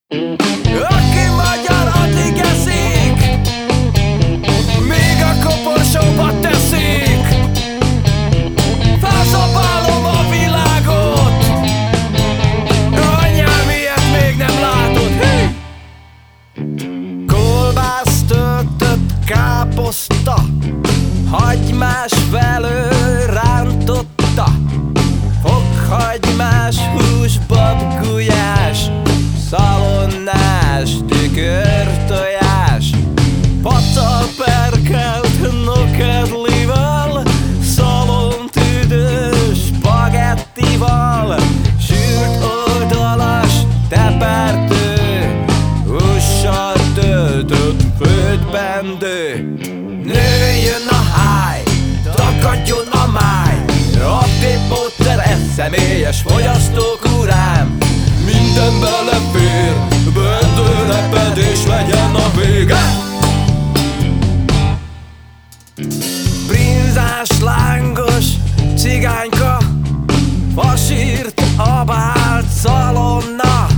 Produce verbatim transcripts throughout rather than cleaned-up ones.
Aki magyar, addig eszik, míg a koporsóba teszik. Felszabálom a világot, anyám, ilyet még nem látod. Hí! Kolbász, töltött káposzta, hagymás velő rántotta, fokhagymás, húsbab, gulyás, szalonnás, tükörtojás, pacal perkelt nokedlivel, szalontüdős spagettival, sült oldalas tepertő, hússal töltött főtbendő. Nőjön a háj, takadjon a máj, aptépódszer, ez személyes fogyasztókúrám. Minden belefér, bendő lepedés legyen a vége. Brinzás, lángos, cigányka, fasírt, abált szalonna,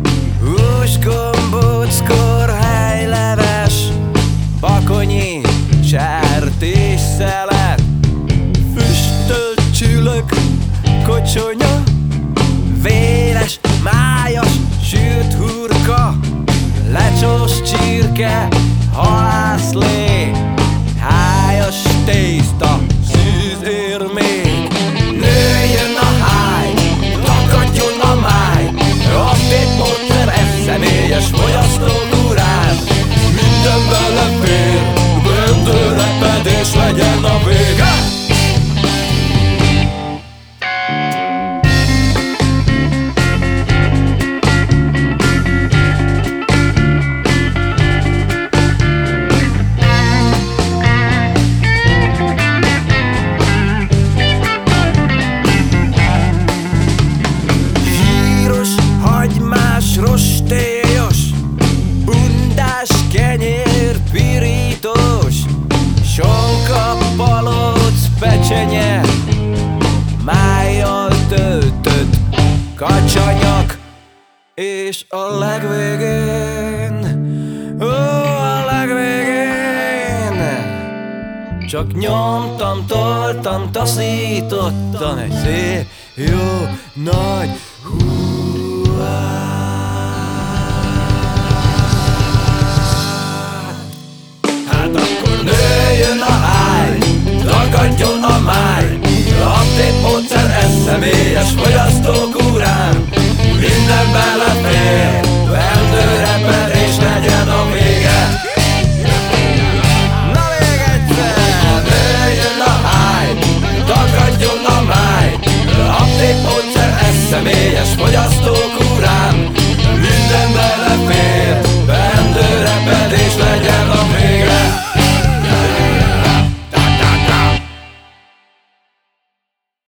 húsgombóckor, helyleves, bakonyi, sertésszelet, füstölt csülök, kocsonya, véres, májas, sült hurka, lecsós csirke, halászlé, hájas tészta, szűz érmék. Nőjön a háj, takadjon a máj, aptépódszer, ez személyes fogyasztókúrám. Minden belefér, bendő lepedés legyen a vége. Rostélyos, bundás kenyér, pirítós, sonka, palóc, pecsenye, májjal töltött kacsanyak. És a legvégén, ó, a legvégén csak nyomtam, toltam, taszítottam egy szép, jó, nagy húvát. Nőjön a háj, takadjon a máj, aptépódszer, ez személyes fogyasztókúrám. Mindenben